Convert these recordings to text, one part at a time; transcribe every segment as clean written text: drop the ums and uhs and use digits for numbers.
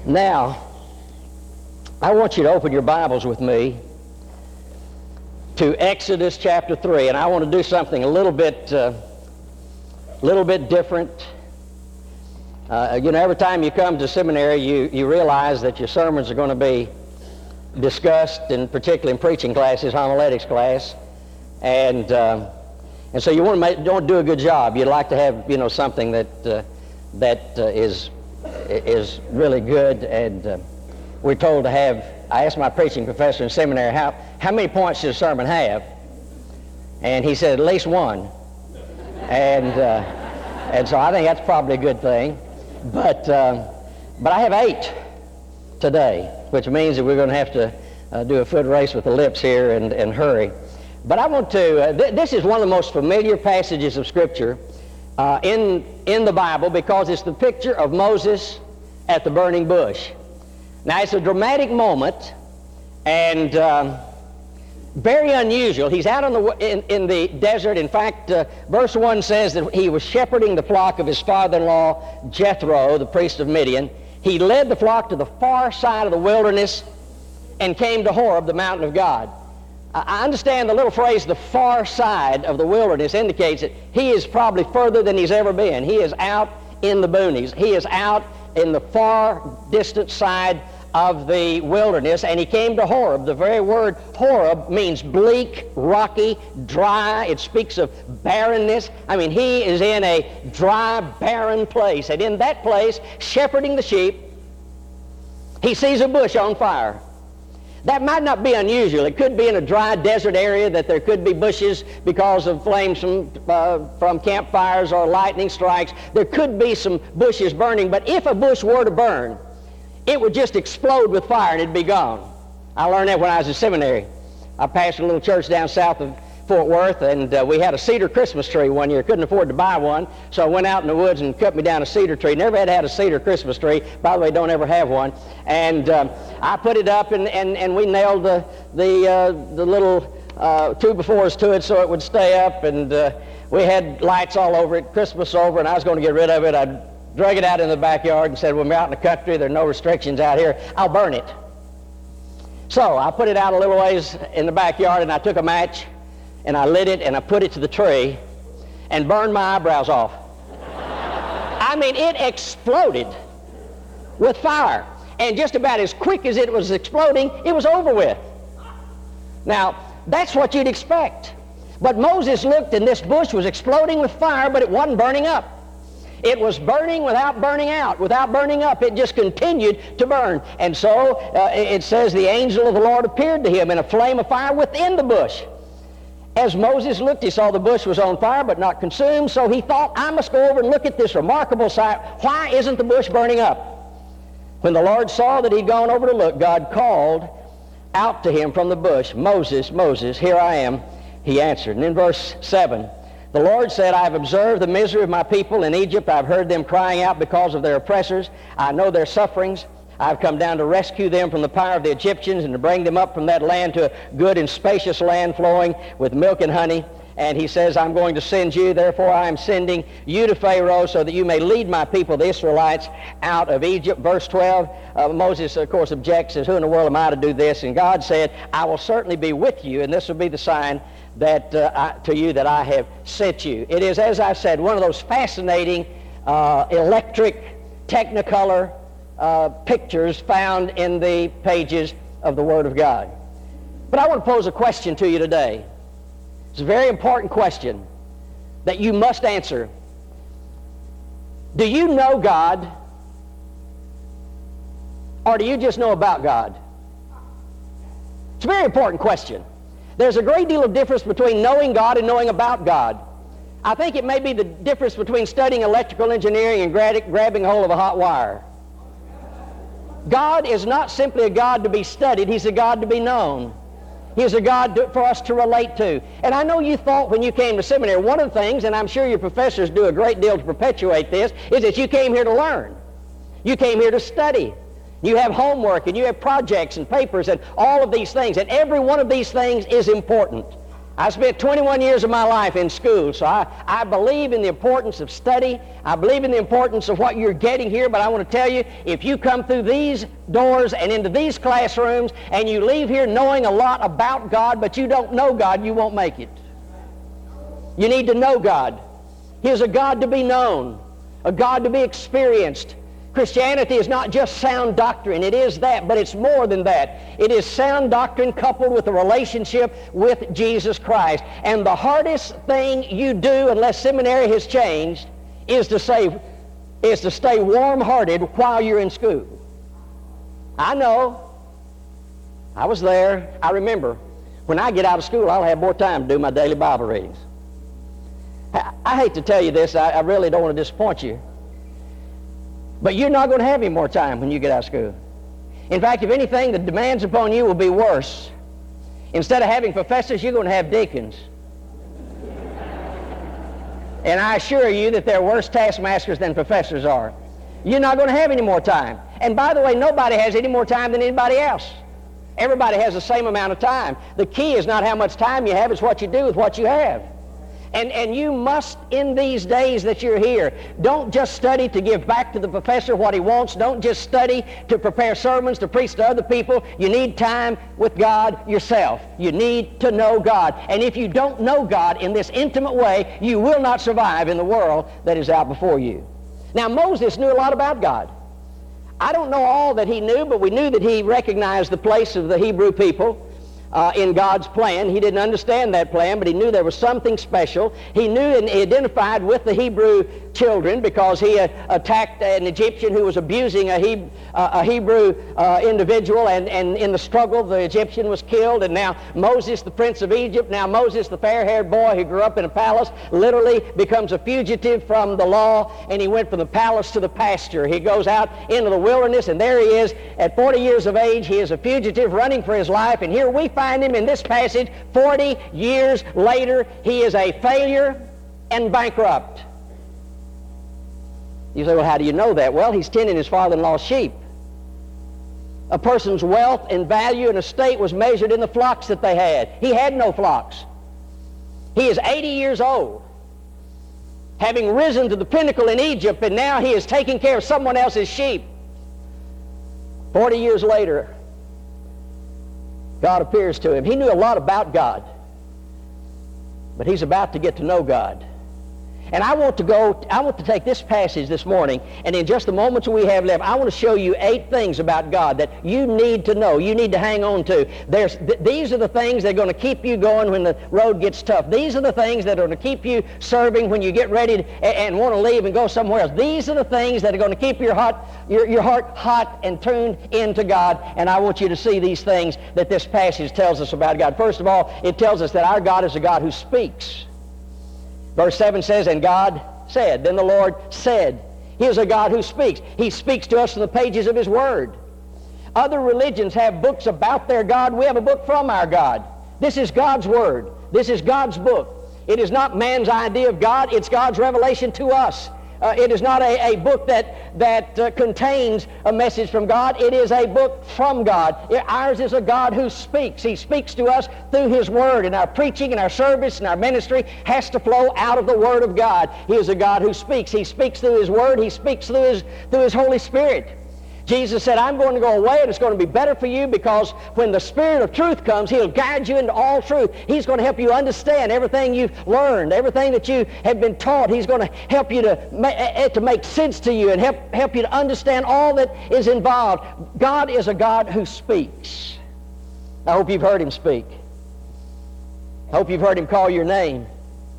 Now, I want you to open your Bibles with me to Exodus chapter 3, and I want to do something a little bit different. Every time you come to seminary, you realize that your sermons are going to be discussed, and particularly in preaching classes, homiletics class, and so you want to do a good job. You'd like to have something that is really good, and we're told to have. I asked my preaching professor in seminary, how many points does a sermon have? And he said, at least one. And so I think that's probably a good thing. But I have 8 today, which means that we're going to have to do a foot race with the lips here and hurry. But I want to, this is one of the most familiar passages of Scripture in the Bible, because it's the picture of Moses at the burning bush. Now, it's a dramatic moment and very unusual. He's out in the desert. In fact, verse 1 says that he was shepherding the flock of his father-in-law, Jethro, the priest of Midian. He led the flock to the far side of the wilderness and came to Horeb, the mountain of God. I understand the little phrase, the far side of the wilderness, indicates that he is probably further than he's ever been. He is out in the boonies. He is out in the far distant side of the wilderness, and he came to Horeb. The very word Horeb means bleak, rocky, dry. It speaks of barrenness. I mean, he is in a dry, barren place, and in that place, shepherding the sheep, he sees a bush on fire. That might not be unusual. It could be in a dry desert area that there could be bushes because of flames from campfires or lightning strikes. There could be some bushes burning, but if a bush were to burn, it would just explode with fire and it'd be gone. I learned that when I was in seminary. I pastored a little church down south of Fort Worth, and we had a cedar Christmas tree one year. Couldn't afford to buy one, so I went out in the woods and cut me down a cedar tree. Never had a cedar Christmas tree. By the way, don't ever have one. And I put it up, and we nailed the little 2x4s to it so it would stay up, and we had lights all over it. Christmas over, and I was going to get rid of it. I drug it out in the backyard and said, when we're out in the country, there are no restrictions out here, I'll burn it. So I put it out a little ways in the backyard, and I took a match, and I lit it, and I put it to the tree, and burned my eyebrows off. I mean, it exploded with fire. And just about as quick as it was exploding, it was over with. Now, that's what you'd expect. But Moses looked, and this bush was exploding with fire, but it wasn't burning up. It was burning without burning out, without burning up. It just continued to burn. And so it says the angel of the Lord appeared to him in a flame of fire within the bush. As Moses looked, he saw the bush was on fire but not consumed, so he thought, I must go over and look at this remarkable sight. Why isn't the bush burning up? When the Lord saw that he'd gone over to look, God called out to him from the bush, Moses, Moses, here I am. He answered. And in verse 7, the Lord said, I have observed the misery of my people in Egypt. I've heard them crying out because of their oppressors. I know their sufferings. I've come down to rescue them from the power of the Egyptians and to bring them up from that land to a good and spacious land flowing with milk and honey. And he says, I'm going to send you. Therefore, I am sending you to Pharaoh so that you may lead my people, the Israelites, out of Egypt. Verse 12, Moses, of course, objects, says, who in the world am I to do this? And God said, I will certainly be with you, and this will be the sign that to you that I have sent you. It is, as I said, one of those fascinating electric Technicolor pictures found in the pages of the Word of God. But I want to pose a question to you today. It's a very important question that you must answer. Do you know God, or do you just know about God? It's a very important question. There's a great deal of difference between knowing God and knowing about God. I think it may be the difference between studying electrical engineering and grabbing a hold of a hot wire. God is not simply a God to be studied, He's a God to be known. He is a God for us to relate to. And I know you thought when you came to seminary, one of the things, and I'm sure your professors do a great deal to perpetuate this, is that you came here to learn. You came here to study. You have homework, and you have projects and papers and all of these things. And every one of these things is important. I spent 21 years of my life in school, so I believe in the importance of study. I believe in the importance of what you're getting here, but I want to tell you, if you come through these doors and into these classrooms and you leave here knowing a lot about God, but you don't know God, you won't make it. You need to know God. He is a God to be known, a God to be experienced. Christianity is not just sound doctrine. It is that, but it's more than that. It is sound doctrine coupled with a relationship with Jesus Christ. And the hardest thing you do, unless seminary has changed, is to stay warm-hearted while you're in school. I know. I was there. I remember. When I get out of school, I'll have more time to do my daily Bible readings. I hate to tell you this. I really don't want to disappoint you. But you're not going to have any more time when you get out of school. In fact, if anything, the demands upon you will be worse. Instead of having professors, you're going to have deacons. And I assure you that they're worse taskmasters than professors are. You're not going to have any more time. And by the way, nobody has any more time than anybody else. Everybody has the same amount of time. The key is not how much time you have, it's what you do with what you have. And you must, in these days that you're here, don't just study to give back to the professor what he wants. Don't just study to prepare sermons to preach to other people. You need time with God yourself. You need to know God. And if you don't know God in this intimate way, you will not survive in the world that is out before you. Now, Moses knew a lot about God. I don't know all that he knew, but we knew that he recognized the place of the Hebrew people in God's plan. He didn't understand that plan, but he knew there was something special. He knew and he identified with the Hebrew children because he attacked an Egyptian who was abusing a Hebrew individual, and in the struggle the Egyptian was killed. And now Moses, the prince of Egypt, now Moses, the fair-haired boy who grew up in a palace, literally becomes a fugitive from the law, and he went from the palace to the pasture. He goes out into the wilderness, and there he is at 40 years of age. He is a fugitive running for his life, and here we find him in this passage 40 years later. He is a failure and bankrupt. You say, well, how do you know that? Well, he's tending his father-in-law's sheep. A person's wealth and value and estate was measured in the flocks that they had. He had no flocks. He is 80 years old, having risen to the pinnacle in Egypt, and now he is taking care of someone else's sheep. 40 years later, God appears to him. He knew a lot about God, but he's about to get to know God. And I want to take this passage this morning, and in just the moments we have left, I want to show you 8 things about God that you need to know, you need to hang on to. These are the things that are going to keep you going when the road gets tough. These are the things that are going to keep you serving when you get ready and want to leave and go somewhere else. These are the things that are going to keep your heart hot and tuned into God. And I want you to see these things that this passage tells us about God. First of all, it tells us that our God is a God who speaks. Verse 7 says, and God said. Then the Lord said. He is a God who speaks. He speaks to us in the pages of His Word. Other religions have books about their God. We have a book from our God. This is God's Word. This is God's book. It is not man's idea of God. It's God's revelation to us. It is not a book that contains a message from God. It is a book from God. Ours is a God who speaks. He speaks to us through His Word, and our preaching and our service and our ministry has to flow out of the Word of God. He is a God who speaks. He speaks through His Word. He speaks through His Holy Spirit. Jesus said, I'm going to go away, and it's going to be better for you, because when the Spirit of truth comes, He'll guide you into all truth. He's going to help you understand everything you've learned, everything that you have been taught. He's going to help you to make sense to you and help you to understand all that is involved. God is a God who speaks. I hope you've heard Him speak. I hope you've heard Him call your name.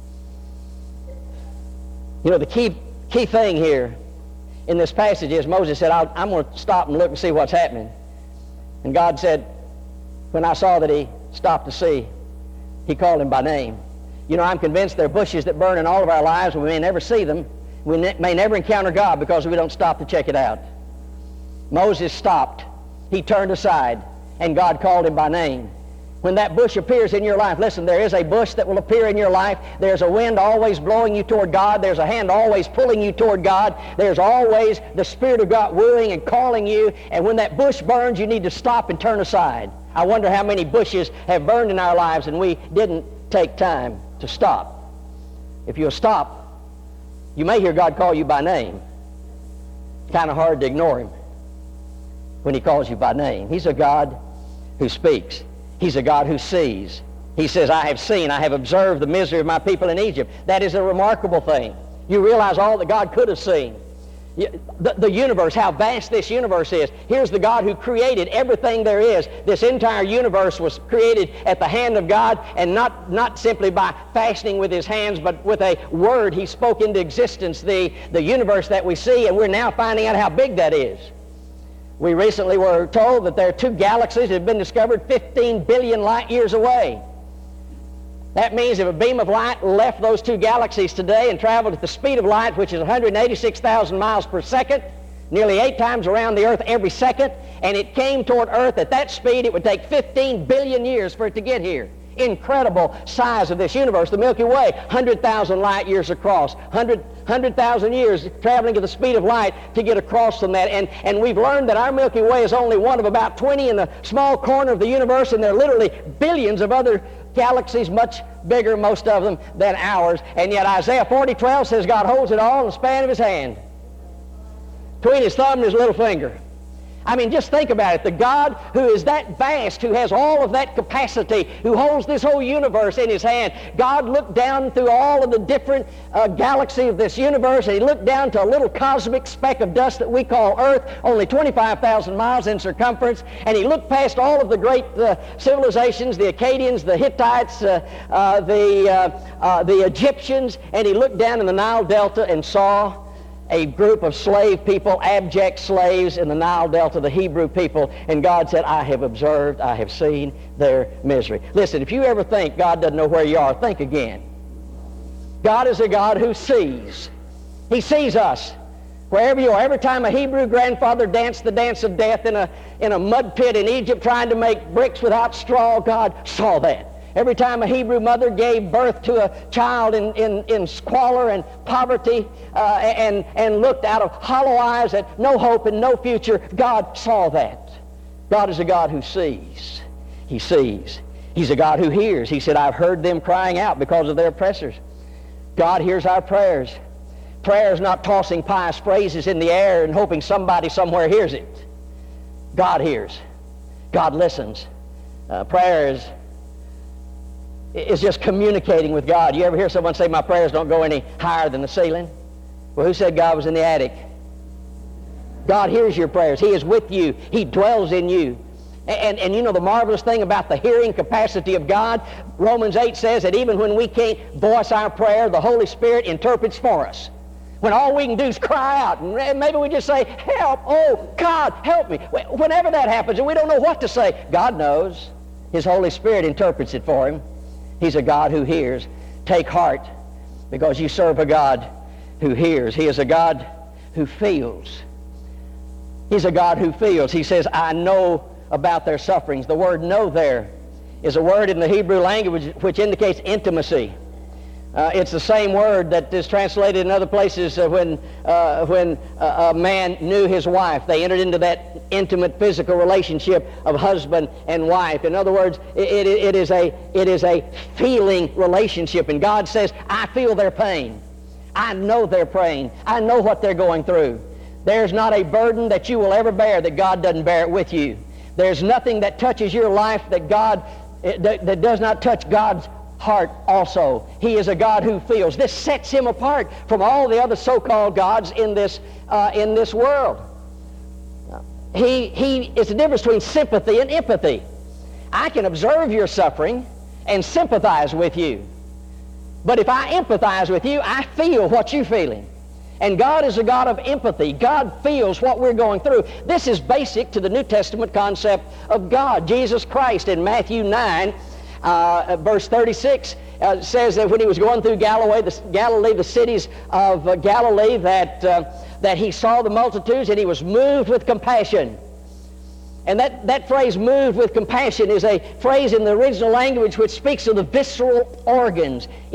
You know, the key thing here in this passage is Moses said, I'm going to stop and look and see what's happening. And God said, when I saw that he stopped to see, He called him by name. You know, I'm convinced there are bushes that burn in all of our lives. We may never see them. We may never encounter God because we don't stop to check it out. Moses stopped. He turned aside, and God called him by name. When that bush appears in your life, listen, there is a bush that will appear in your life. There's a wind always blowing you toward God. There's a hand always pulling you toward God. There's always the Spirit of God wooing and calling you. And when that bush burns, you need to stop and turn aside. I wonder how many bushes have burned in our lives and we didn't take time to stop. If you'll stop, you may hear God call you by name. Kind of hard to ignore him when he calls you by name. He's a God who speaks. He's a God who sees. He says, I have seen, I have observed the misery of my people in Egypt. That is a remarkable thing. You realize all that God could have seen. The universe, how vast this universe is. Here's the God who created everything there is. This entire universe was created at the hand of God, and not simply by fashioning with his hands, but with a word he spoke into existence, the universe that we see, and we're now finding out how big that is. We recently were told that there are 2 galaxies that have been discovered 15 billion light years away. That means if a beam of light left those 2 galaxies today and traveled at the speed of light, which is 186,000 miles per second, nearly 8 times around the earth every second, and it came toward earth at that speed, it would take 15 billion years for it to get here. Incredible size of this universe. The Milky Way, 100,000 light years across, 100,000 years traveling at the speed of light to get across from that. And we've learned that our Milky Way is only one of about 20 in the small corner of the universe, and there are literally billions of other galaxies, much bigger, most of them, than ours. And yet Isaiah 40:12 says God holds it all in the span of his hand, between his thumb and his little finger. I mean, just think about it. The God who is that vast, who has all of that capacity, who holds this whole universe in his hand. God looked down through all of the different galaxies of this universe, and he looked down to a little cosmic speck of dust that we call Earth, only 25,000 miles in circumference, and he looked past all of the great civilizations, the Akkadians, the Hittites, the Egyptians, and he looked down in the Nile Delta and saw a group of slave people, abject slaves in the Nile Delta, the Hebrew people, and God said, I have observed, I have seen their misery. Listen, if you ever think God doesn't know where you are, think again. God is a God who sees. He sees us wherever you are. Every time a Hebrew grandfather danced the dance of death in a mud pit in Egypt trying to make bricks without straw, God saw that. Every time a Hebrew mother gave birth to a child in squalor and poverty and looked out of hollow eyes at no hope and no future, God saw that. God is a God who sees. He sees. He's a God who hears. He said, I've heard them crying out because of their oppressors. God hears our prayers. Prayer is not tossing pious phrases in the air and hoping somebody somewhere hears it. God hears. God listens. Prayer is just communicating with God. You ever hear someone say, my prayers don't go any higher than the ceiling? Well, who said God was in the attic? God hears your prayers. He is with you. He dwells in you. And you know the marvelous thing about the hearing capacity of God? Romans 8 says that even when we can't voice our prayer, the Holy Spirit interprets for us. When all we can do is cry out, and maybe we just say, help, oh, God, help me. Whenever that happens and we don't know what to say, God knows. His Holy Spirit interprets it for him. He's a God who hears. Take heart, because you serve a God who hears. He is a God who feels. He's a God who feels. He says, I know about their sufferings. The word know there is a word in the Hebrew language which indicates intimacy. It's the same word that is translated in other places when a man knew his wife. They entered into that intimate physical relationship of husband and wife. In other words, it is a feeling relationship. And God says, I feel their pain. I know their pain. I know what they're going through. There's not a burden that you will ever bear that God doesn't bear it with you. There's nothing that touches your life that does not touch God's heart also. He is a God who feels. This sets him apart from all the other so-called gods in this world. He is the difference between sympathy and empathy. I can observe your suffering and sympathize with you. But if I empathize with you, I feel what you're feeling. And God is a God of empathy. God feels what we're going through. This is basic to the New Testament concept of God. Jesus Christ in Matthew 9, verse 36, says that when he was going through Galilee, the cities of Galilee, that he saw the multitudes and he was moved with compassion. And that phrase, moved with compassion, is a phrase in the original language which speaks of the visceral organs.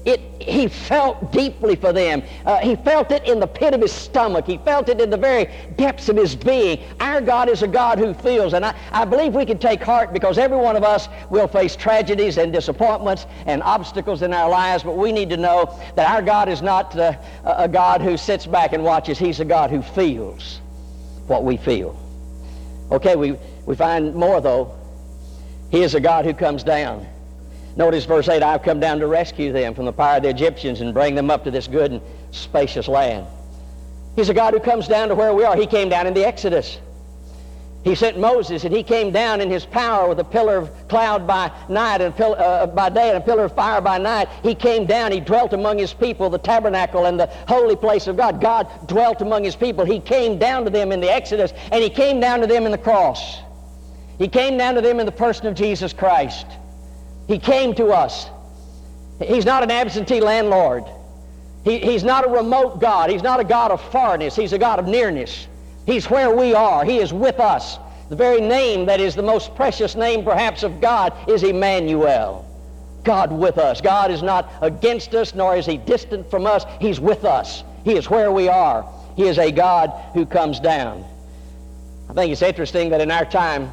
he felt deeply for them. He felt it in the pit of his stomach. He felt it in the very depths of his being. Our God is a God who feels, and I believe we can take heart, because every one of us will face tragedies and disappointments and obstacles in our lives, but we need to know that our God is not a God who sits back and watches. He's a God who feels what we feel. Okay, we find more, though. He is a God who comes down. Notice verse 8, I've come down to rescue them from the power of the Egyptians and bring them up to this good and spacious land. He's a God who comes down to where we are. He came down in the Exodus. He sent Moses, and he came down in his power with a pillar of cloud by night and by day and a pillar of fire by night. He came down. He dwelt among his people, the tabernacle and the holy place of God. God dwelt among his people. He came down to them in the Exodus, and he came down to them in the cross. He came down to them in the person of Jesus Christ. He came to us. He's not an absentee landlord. He's not a remote God. He's not a God of farness. He's a God of nearness. He's where we are. He is with us. The very name that is the most precious name perhaps of God is Emmanuel. God with us. God is not against us, nor is he distant from us. He's with us. He is where we are. He is a God who comes down. I think it's interesting that in our time,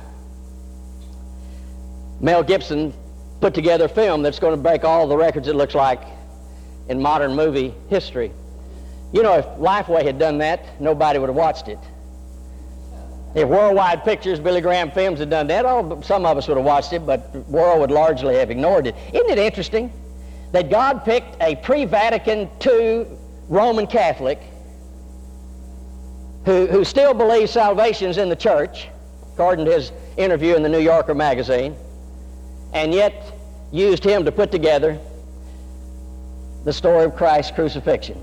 Mel Gibson put together a film that's going to break all the records, it looks like, in modern movie history. You know, if Lifeway had done that, nobody would have watched it. If Worldwide Pictures, Billy Graham Films had done that, some of us would have watched it, but the world would largely have ignored it. Isn't it interesting that God picked a pre-Vatican II Roman Catholic who still believes salvation's in the church, according to his interview in the New Yorker magazine, and yet used him to put together the story of Christ's crucifixion.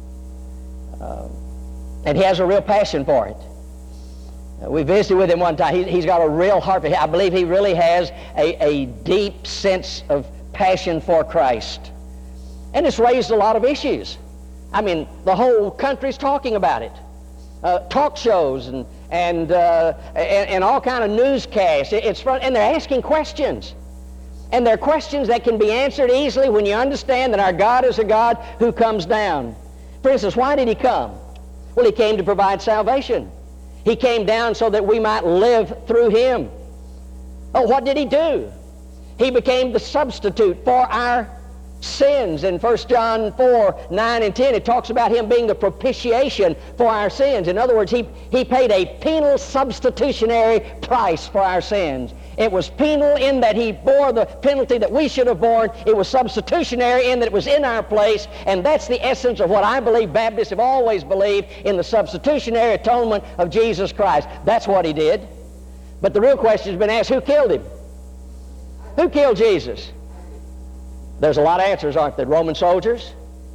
And he has a real passion for it. We visited with him one time. He's got a real heart for it. I believe he really has a deep sense of passion for Christ. And it's raised a lot of issues. I mean, the whole country's talking about it. Talk shows and all kind of newscasts. And they're asking questions. And they're questions that can be answered easily when you understand that our God is a God who comes down. For instance, why did he come? Well, he came to provide salvation. He came down so that we might live through him. Oh, what did he do? He became the substitute for our sins. In 1 John 4, 9 and 10, it talks about him being the propitiation for our sins. In other words, he paid a penal substitutionary price for our sins. It was penal in that he bore the penalty that we should have borne. It was substitutionary in that it was in our place. And that's the essence of what I believe Baptists have always believed, in the substitutionary atonement of Jesus Christ. That's what he did. But the real question has been asked, who killed him? Who killed Jesus? There's a lot of answers, aren't there? Roman soldiers?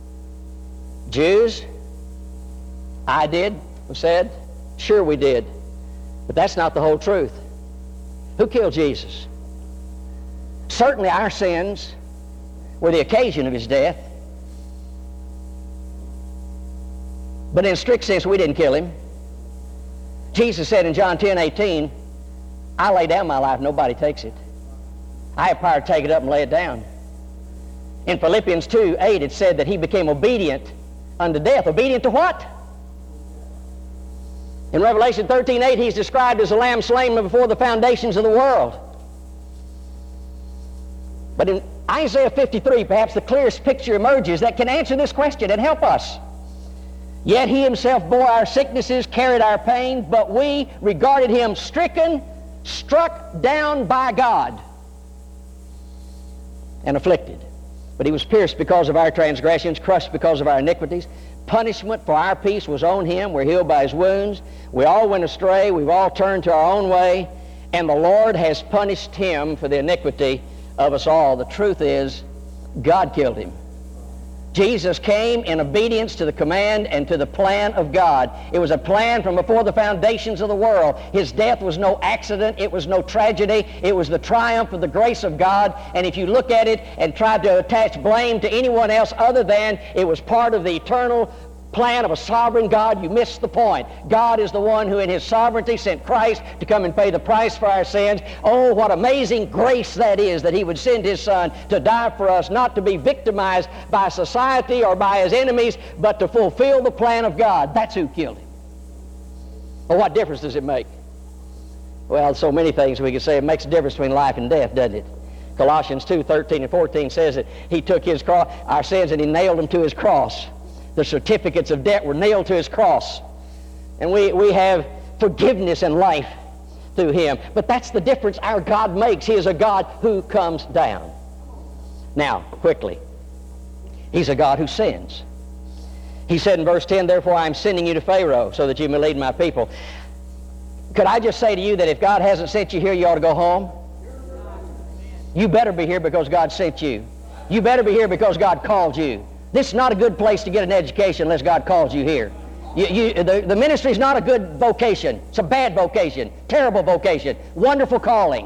Jews? I did, we said. Sure we did. But that's not the whole truth. Who killed Jesus? Certainly our sins were the occasion of his death. But in a strict sense, we didn't kill him. Jesus said in John 10:18, I lay down my life, nobody takes it. I have power to take it up and lay it down. In Philippians 2:8, it said that he became obedient unto death. Obedient to what? In Revelation 13:8, he's described as a lamb slain before the foundations of the world. But in Isaiah 53, perhaps the clearest picture emerges that can answer this question and help us. Yet he himself bore our sicknesses, carried our pain, but we regarded him stricken, struck down by God, and afflicted. But he was pierced because of our transgressions, crushed because of our iniquities. Punishment for our peace was on him. We're healed by his wounds. We all went astray. We've all turned to our own way. And the Lord has punished him for the iniquity of us all. The truth is, God killed him. Jesus came in obedience to the command and to the plan of God. It was a plan from before the foundations of the world. His death was no accident. It was no tragedy. It was the triumph of the grace of God. And if you look at it and try to attach blame to anyone else other than it was part of the eternal plan of a sovereign God, you miss the point. God is the one who in His sovereignty sent Christ to come and pay the price for our sins. Oh, what amazing grace that is, that He would send His Son to die for us, not to be victimized by society or by His enemies, but to fulfill the plan of God. That's who killed Him. Well, what difference does it make? Well, so many things we could say. It makes a difference between life and death, doesn't it? Colossians 2:13 and 14 says that He took His cross, our sins, and He nailed them to His cross. The certificates of debt were nailed to His cross. And we have forgiveness and life through Him. But that's the difference our God makes. He is a God who comes down. Now, quickly, He's a God who sends. He said in verse 10, therefore I am sending you to Pharaoh so that you may lead my people. Could I just say to you that if God hasn't sent you here, you ought to go home? You better be here because God sent you. You better be here because God called you. This is not a good place to get an education unless God calls you here. The ministry is not a good vocation. It's a bad vocation, terrible vocation, wonderful calling.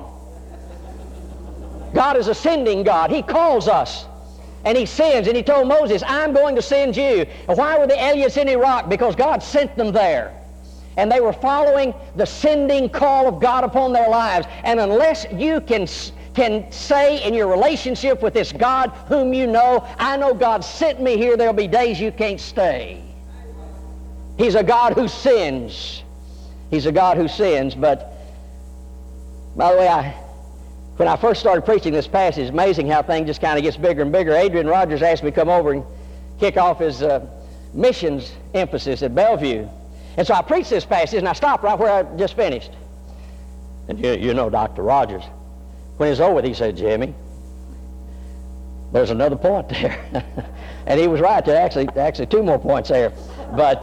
God is a sending God. He calls us, and He sends, and He told Moses, I'm going to send you. And why were the aliens in Iraq? Because God sent them there. And they were following the sending call of God upon their lives. And unless you can say in your relationship with this God whom you know, I know God sent me here, there'll be days you can't stay. He's a God who sins. He's a God who sins. But, by the way, when I first started preaching this passage, it's amazing how things just kind of gets bigger and bigger. Adrian Rogers asked me to come over and kick off his missions emphasis at Bellevue. And so I preached this passage, and I stopped right where I just finished. And you know Dr. Rogers. When it was over, he said, Jimmy, there's another point there. And he was right. There actually 2 more points there. But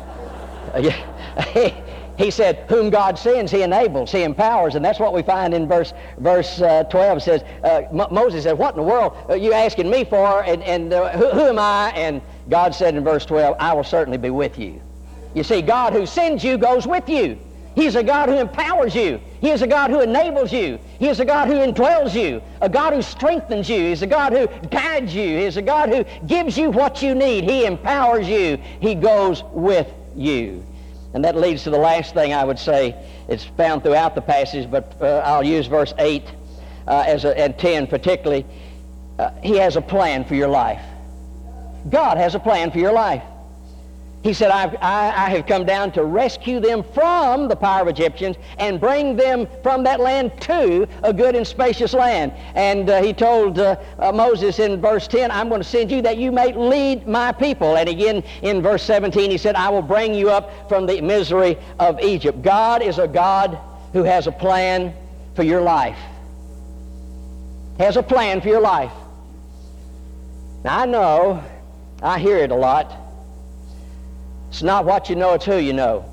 he said, whom God sends, He enables, He empowers. And that's what we find in verse 12. It says, Moses said, what in the world are you asking me for? And who am I? And God said in verse 12, I will certainly be with you. You see, God who sends you goes with you. He's a God who empowers you. He is a God who enables you. He is a God who indwells you, a God who strengthens you. He's a God who guides you. He's a God who gives you what you need. He empowers you. He goes with you. And that leads to the last thing I would say. It's found throughout the passage, but I'll use verse 8 and 10 particularly. He has a plan for your life. God has a plan for your life. He said, I have come down to rescue them from the power of Egyptians and bring them from that land to a good and spacious land. And He told Moses in verse 10, I'm going to send you that you may lead my people. And again in verse 17, He said, I will bring you up from the misery of Egypt. God is a God who has a plan for your life. Has a plan for your life. Now I know, I hear it a lot. It's not what you know, it's who you know.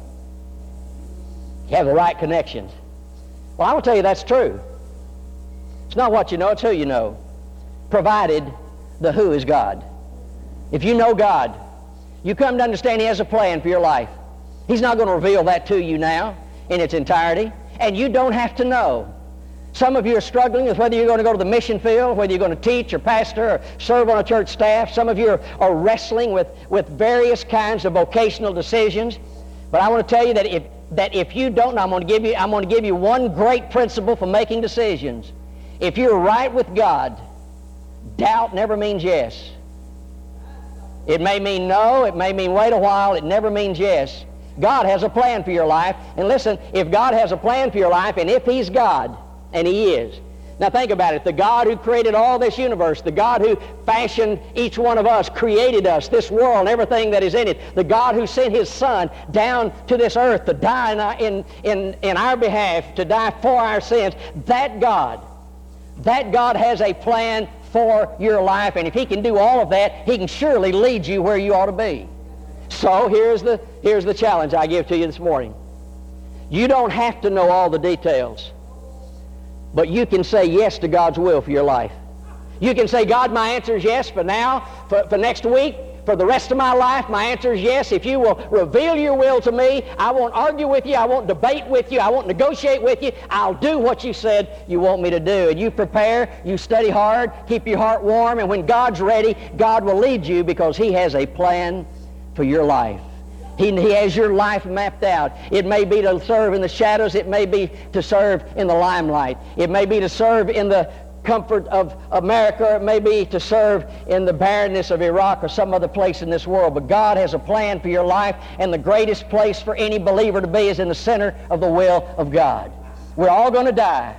You have the right connections. Well, I will tell you that's true. It's not what you know, it's who you know. Provided the who is God. If you know God, you come to understand He has a plan for your life. He's not going to reveal that to you now in its entirety, and you don't have to know. Some of you are struggling with whether you're going to go to the mission field, whether you're going to teach or pastor or serve on a church staff. Some of you are wrestling with various kinds of vocational decisions. But I want to tell you that if you don't, I'm going to give you one great principle for making decisions. If you're right with God, doubt never means yes. It may mean no, it may mean wait a while, it never means yes. God has a plan for your life. And listen, if God has a plan for your life, and if He's God, and He is. Now think about it. The God who created all this universe, the God who fashioned each one of us, created us, this world, and everything that is in it, the God who sent His Son down to this earth to die in our behalf, to die for our sins, that God has a plan for your life, and if He can do all of that, He can surely lead you where you ought to be. So here's the challenge I give to you this morning. You don't have to know all the details, but you can say yes to God's will for your life. You can say, God, my answer is yes for now, for next week, for the rest of my life, my answer is yes. If you will reveal your will to me, I won't argue with you, I won't debate with you, I won't negotiate with you. I'll do what you said you want me to do. And you prepare, you study hard, keep your heart warm, and when God's ready, God will lead you because He has a plan for your life. He has your life mapped out. It may be to serve in the shadows. It may be to serve in the limelight. It may be to serve in the comfort of America. It may be to serve in the barrenness of Iraq or some other place in this world. But God has a plan for your life, and the greatest place for any believer to be is in the center of the will of God. We're all going to die.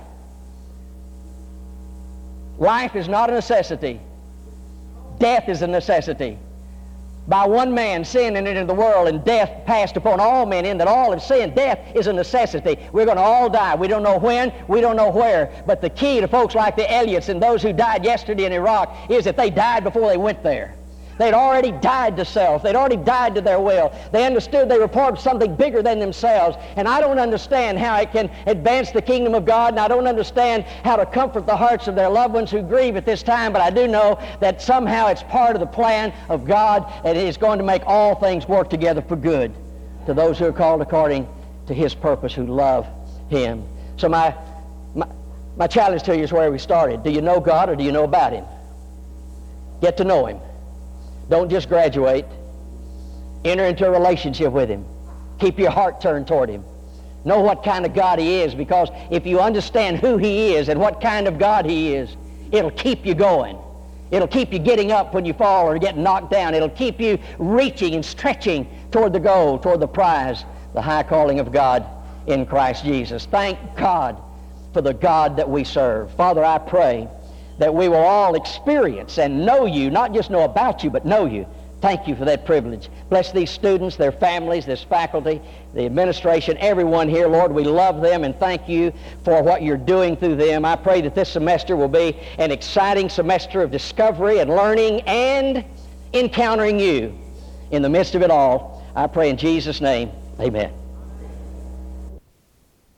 Life is not a necessity. Death is a necessity. By one man sin entered into the world, and death passed upon all men, in that all have sinned. Death is a necessity. We're going to all die. We don't know when, we don't know where. But the key to folks like the Elliots and those who died yesterday in Iraq is that they died before they went there. They'd already died to self. They'd already died to their will. They understood they were part of something bigger than themselves. And I don't understand how it can advance the kingdom of God, and I don't understand how to comfort the hearts of their loved ones who grieve at this time, but I do know that somehow it's part of the plan of God, and it is going to make all things work together for good to those who are called according to His purpose, who love Him. So my challenge to you is where we started. Do you know God, or do you know about Him? Get to know Him. Don't just graduate. Enter into a relationship with Him. Keep your heart turned toward Him. Know what kind of God He is, because if you understand who He is and what kind of God He is, it'll keep you going. It'll keep you getting up when you fall or getting knocked down. It'll keep you reaching and stretching toward the goal, toward the prize, the high calling of God in Christ Jesus. Thank God for the God that we serve. Father, I pray that we will all experience and know You, not just know about You, but know You. Thank You for that privilege. Bless these students, their families, this faculty, the administration, everyone here. Lord, we love them, and thank You for what You're doing through them. I pray that this semester will be an exciting semester of discovery and learning and encountering You in the midst of it all. I pray in Jesus' name, amen.